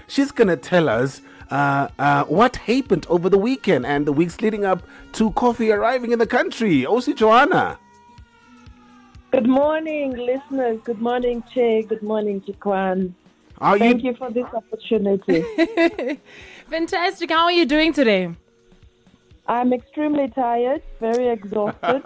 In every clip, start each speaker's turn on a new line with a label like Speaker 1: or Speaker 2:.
Speaker 1: She's going to tell us what happened over the weekend and the weeks leading up to coffee arriving in the country. Osi Joanna.
Speaker 2: Good morning, listeners. Good morning, Che. Good morning, Chikwan. Thank you for this opportunity.
Speaker 3: Fantastic. How are you doing today?
Speaker 2: I'm extremely tired, very exhausted.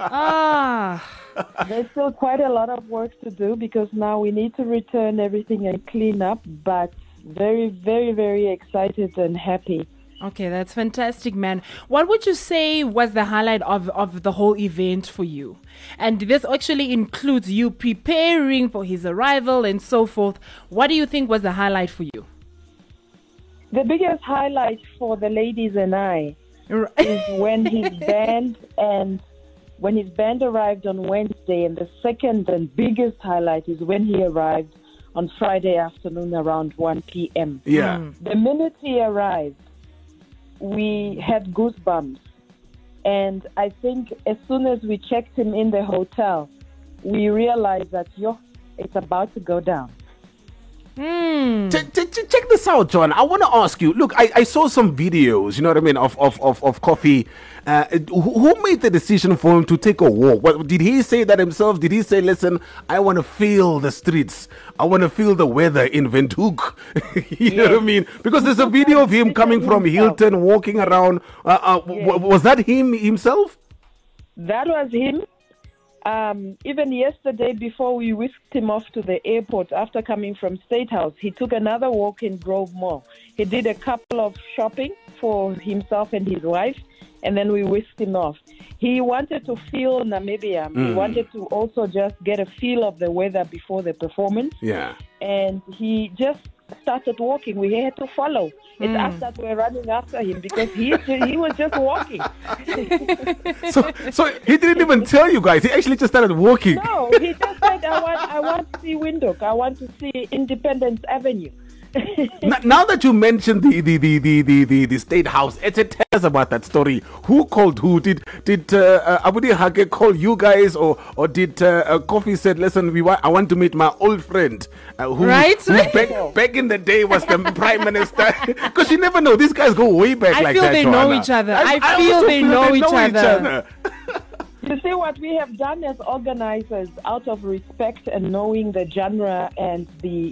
Speaker 2: There's still quite a lot of work to do because now we need to return everything and clean up, but very, very, very excited and happy.
Speaker 3: Okay, that's fantastic, man. What would you say was the highlight of the whole event for you? And this actually includes you preparing for his arrival and so forth. What do you think was the highlight for you?
Speaker 2: The biggest highlight for the ladies and I is when his band arrived on Wednesday, and the second and biggest highlight is when he arrived on Friday afternoon around 1 p.m.
Speaker 1: Yeah.
Speaker 2: The minute he arrived, we had goosebumps. And I think as soon as we checked him in the hotel, we realized that, it's about to go down.
Speaker 1: Check this out, John. I want to ask you. Look, I saw some videos, you know what I mean, of Coffee. Who made the decision for him to take a walk? What, did he say that himself? Did he say, listen, I want to feel the streets. I want to feel the weather in Windhoek. You know what I mean? Because there's a video of him coming from Hilton, walking around. Was that him himself?
Speaker 2: That was him. Even yesterday, before we whisked him off to the airport after coming from State House, he took another walk in Grove Mall. He did a couple of shopping for himself and his wife, and then we whisked him off. He wanted to feel Namibia. He wanted to also just get a feel of the weather before the performance.
Speaker 1: Yeah. And
Speaker 2: he just started walking. We had to follow. It's us that were running after him because he was just walking.
Speaker 1: So he didn't even tell you guys. He actually just started walking.
Speaker 2: No, he just said, I want to see Windhoek. I want to see Independence Avenue.
Speaker 1: Now that you mentioned the State House, tell us about that story. Who called who? Did Abudi Hake call you guys, or did Coffee said, listen, I want to meet my old friend who back in the day was the prime minister? Because you never know. These guys go way back.
Speaker 3: I feel they know each other. I feel they know each other.
Speaker 2: You see, what we have done as organizers, out of respect and knowing the genre and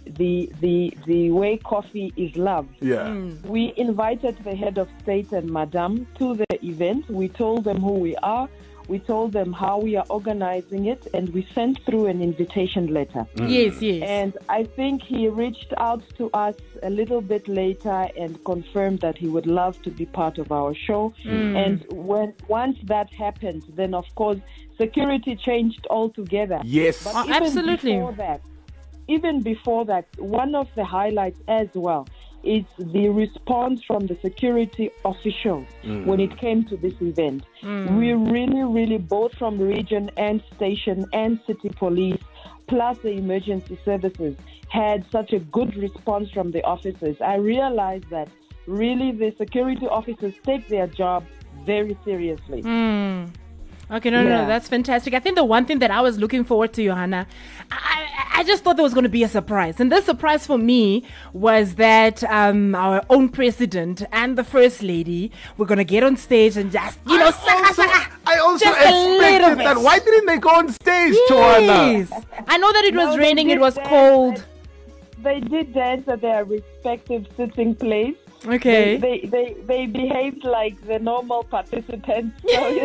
Speaker 2: the way coffee is loved, we invited the head of state and Madame to the event. We told them who we are. We told them how we are organizing it, and we sent through an invitation letter.
Speaker 3: Yes.
Speaker 2: And I think he reached out to us a little bit later and confirmed that he would love to be part of our show. And once that happened, then of course security changed altogether.
Speaker 1: Yes,
Speaker 2: but
Speaker 3: absolutely.
Speaker 2: Even before that, one of the highlights as well is the response from the security officials when it came to this event. We really, both from region and station and city police, plus the emergency services, had such a good response from the officers. I realized that really the security officers take their job very seriously.
Speaker 3: Okay, no, that's fantastic. I think the one thing that I was looking forward to, Johanna, I just thought there was going to be a surprise. And the surprise for me was that our own president and the first lady were going to get on stage and just,
Speaker 1: I also
Speaker 3: just
Speaker 1: expected that. Why didn't they go on stage, Joanna?
Speaker 3: I know that it was raining, it was cold.
Speaker 2: They did dance at their respective sitting place.
Speaker 3: Okay.
Speaker 2: They behaved like the normal participants.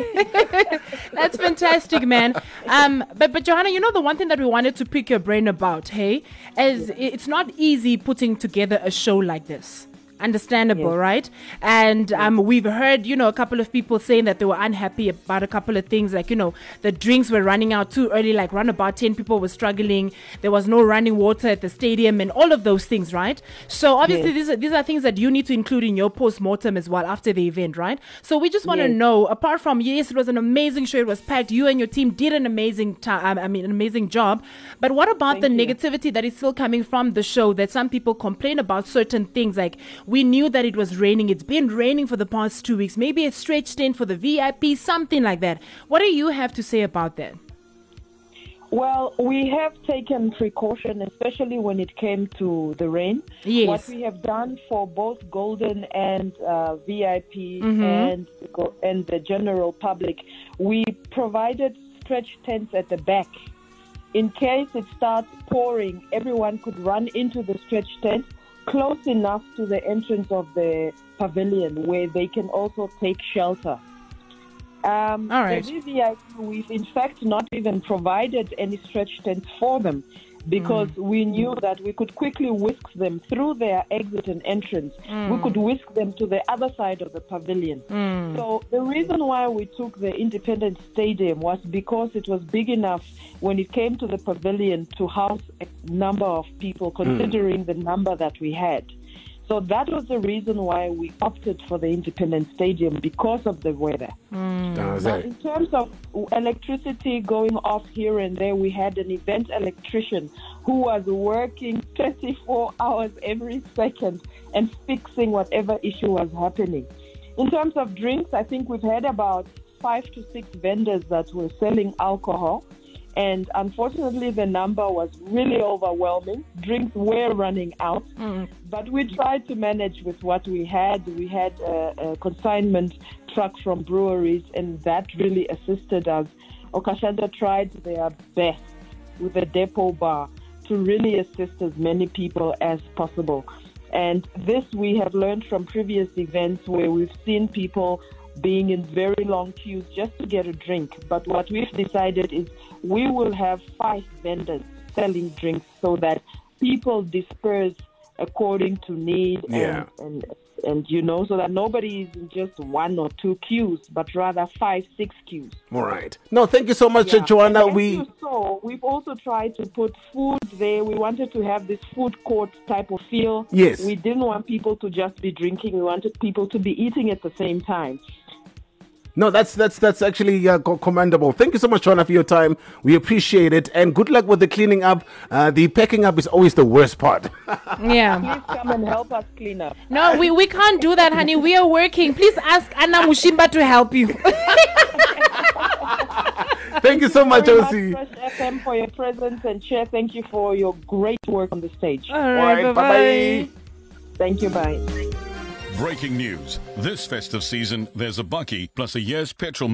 Speaker 3: That's fantastic, man. But Johanna, the one thing that we wanted to pick your brain about, is it's not easy putting together a show like this. Understandable, right? And we've heard, a couple of people saying that they were unhappy about a couple of things, like, the drinks were running out too early, like around about 10 people were struggling. There was no running water at the stadium and all of those things, right? So obviously these are things that you need to include in your post-mortem as well after the event, right? So we just want to know, apart from, yes, it was an amazing show, it was packed, you and your team did an amazing an amazing job, but what about the negativity that is still coming from the show, that some people complain about certain things, like, we knew that it was raining. It's been raining for the past 2 weeks. Maybe a stretch tent for the VIP, something like that. What do you have to say about that?
Speaker 2: Well, we have taken precaution, especially when it came to the rain.
Speaker 3: Yes.
Speaker 2: What we have done for both Golden and VIP and the general public, we provided stretch tents at the back. In case it starts pouring, everyone could run into the stretch tent close enough to the entrance of the pavilion where they can also take shelter.
Speaker 3: All right.
Speaker 2: The VVIP, we've in fact not even provided any stretch tents for them because we knew that we could quickly whisk them through their exit and entrance. We could whisk them to the other side of the pavilion. So the reason why we took the Independence Stadium was because it was big enough when it came to the pavilion to house a number of people, considering the number that we had. So that was the reason why we opted for the Independence Stadium, because of the weather. Now, in terms of electricity going off here and there, we had an event electrician who was working 24 hours every second and fixing whatever issue was happening. In terms of drinks, I think we've had about 5 to 6 vendors that were selling alcohol. And unfortunately, the number was really overwhelming. Drinks were running out. But we tried to manage with what we had. We had a consignment truck from breweries, and that really assisted us. Okashanta tried their best with a depot bar to really assist as many people as possible. And this we have learned from previous events where we've seen people being in very long queues just to get a drink. But what we've decided is we will have 5 vendors selling drinks so that people disperse according to need and you know, so that nobody is in just 1 or 2 queues, but rather 5, 6 queues.
Speaker 1: All right. No, thank you so much, Joanna.
Speaker 2: We've also tried to put food there. We wanted to have this food court type of feel.
Speaker 1: Yes.
Speaker 2: We didn't want people to just be drinking. We wanted people to be eating at the same time.
Speaker 1: No, that's actually commendable. Thank you so much, Joanna, for your time. We appreciate it. And good luck with the cleaning up. The packing up is always the worst part.
Speaker 3: Yeah.
Speaker 2: Please come and help us clean up.
Speaker 3: No, we can't do that, honey. We are working. Please ask Anna Mushimba to help you.
Speaker 1: Thank you so much,
Speaker 2: OC. Fresh FM for your presence, and Chair, thank you for your great work on the stage.
Speaker 3: All right, bye-bye.
Speaker 2: Thank you, bye.
Speaker 4: Breaking news. This festive season, there's a bakkie plus a year's petrol